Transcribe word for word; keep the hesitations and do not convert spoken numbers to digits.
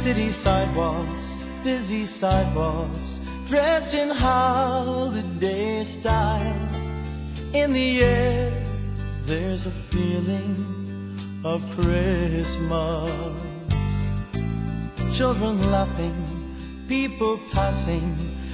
City sidewalks, busy sidewalks, dressed in holiday style. In the air, there's a feeling of Christmas. Children laughing, people passing,